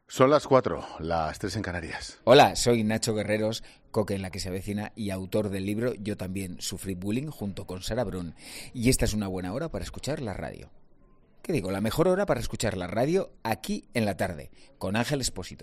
Son las 4, las 3 en Canarias. Hola, soy Nacho Guerreros, coque en La que se avecina y autor del libro Yo también sufrí bullying junto con Sara Brun. Y esta es una buena hora para escuchar la radio. ¿Qué digo? La mejor hora para escuchar la radio aquí en la tarde, con Ángel Expósito.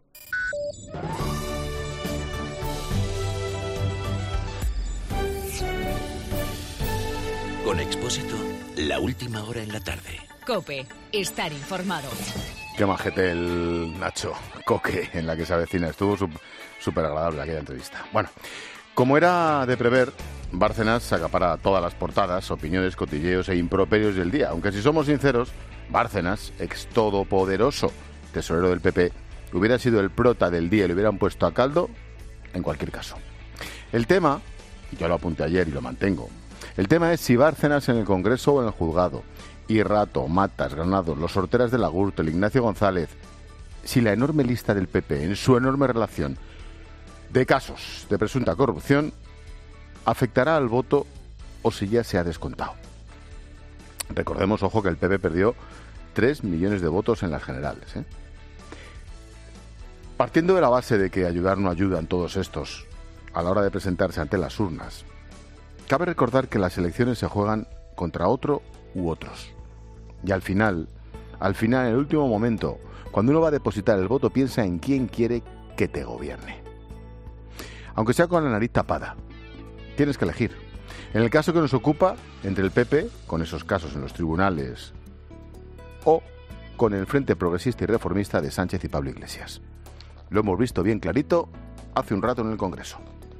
Con Expósito, la última hora en la tarde. COPE, estar informado. Qué majete el Nacho, coque en La que se avecina. Estuvo súper agradable aquella entrevista. Bueno, como era de prever, Bárcenas acapara todas las portadas, opiniones, cotilleos e improperios del día. Aunque si somos sinceros, Bárcenas, ex todopoderoso tesorero del PP, hubiera sido el prota del día y le hubieran puesto a caldo en cualquier caso. El tema, y yo lo apunté ayer y lo mantengo, el tema es si Bárcenas en el Congreso o en el juzgado, y Rato, Matas, Granados, los Horteras de la Gürtel, Ignacio González, si la enorme lista del PP en su enorme relación de casos de presunta corrupción afectará al voto o si ya se ha descontado. Recordemos, ojo, que el PP perdió 3 millones de votos en las generales, ¿eh? Partiendo de la base de que ayudar no ayudan todos estos a la hora de presentarse ante las urnas, cabe recordar que las elecciones se juegan contra otro u otros. Y al final, en el último momento, cuando uno va a depositar el voto, piensa en quién quiere que te gobierne. Aunque sea con la nariz tapada, tienes que elegir. En el caso que nos ocupa, entre el PP, con esos casos en los tribunales, o con el Frente Progresista y Reformista de Sánchez y Pablo Iglesias. Lo hemos visto bien clarito hace un rato en el Congreso.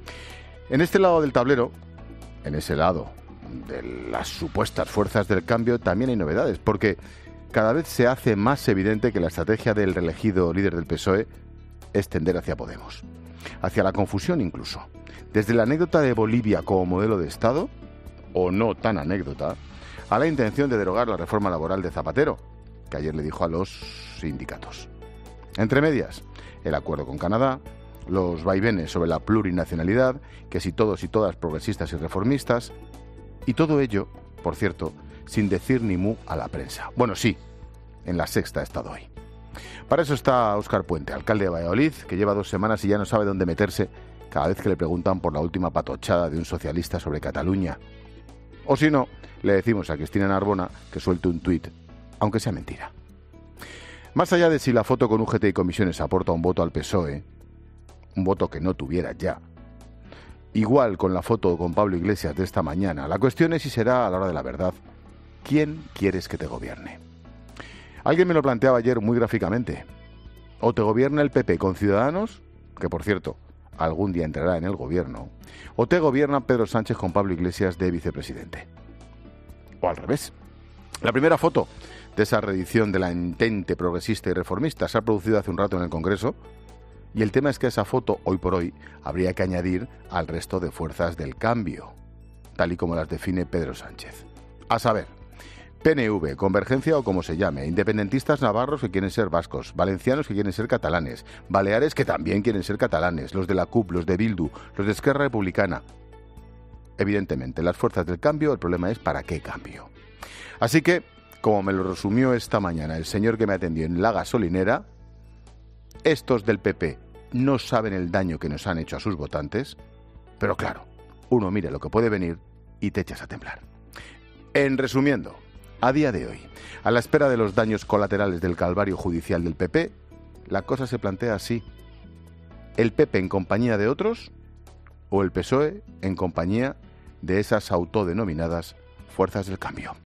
En este lado del tablero, en ese lado de las supuestas fuerzas del cambio, también hay novedades, porque cada vez se hace más evidente que la estrategia del reelegido líder del PSOE es tender hacia Podemos, hacia la confusión incluso. Desde la anécdota de Bolivia como modelo de Estado, o no tan anécdota, a la intención de derogar la reforma laboral de Zapatero, que ayer le dijo a los sindicatos. Entre medias, el acuerdo con Canadá, los vaivenes sobre la plurinacionalidad, que si todos y todas progresistas y reformistas, y todo ello, por cierto, sin decir ni mu a la prensa. Bueno, sí, en La Sexta ha estado hoy. Para eso está Óscar Puente, alcalde de Valladolid, que lleva 2 semanas y ya no sabe dónde meterse cada vez que le preguntan por la última patochada de un socialista sobre Cataluña. O si no, le decimos a Cristina Narbona que suelte un tuit, aunque sea mentira. Más allá de si la foto con UGT y comisiones aporta un voto al PSOE, un voto que no tuviera ya, igual con la foto con Pablo Iglesias de esta mañana, la cuestión es si será, a la hora de la verdad, ¿quién quieres que te gobierne? Alguien me lo planteaba ayer muy gráficamente. O te gobierna el PP con Ciudadanos, que por cierto, algún día entrará en el gobierno, o te gobierna Pedro Sánchez con Pablo Iglesias de vicepresidente. O al revés. La primera foto de esa reedición de la entente progresista y reformista se ha producido hace un rato en el Congreso, y el tema es que a esa foto, hoy por hoy, habría que añadir al resto de fuerzas del cambio, tal y como las define Pedro Sánchez. A saber, PNV, Convergencia o como se llame, independentistas navarros que quieren ser vascos, valencianos que quieren ser catalanes, baleares que también quieren ser catalanes, los de la CUP, los de Bildu, los de Esquerra Republicana. Evidentemente, las fuerzas del cambio, el problema es ¿para qué cambio? Así que, como me lo resumió esta mañana el señor que me atendió en la gasolinera, estos del PP no saben el daño que nos han hecho a sus votantes, pero claro, uno mira lo que puede venir y te echas a temblar. En resumiendo, a día de hoy, a la espera de los daños colaterales del calvario judicial del PP, la cosa se plantea así: ¿el PP en compañía de otros o el PSOE en compañía de esas autodenominadas fuerzas del cambio?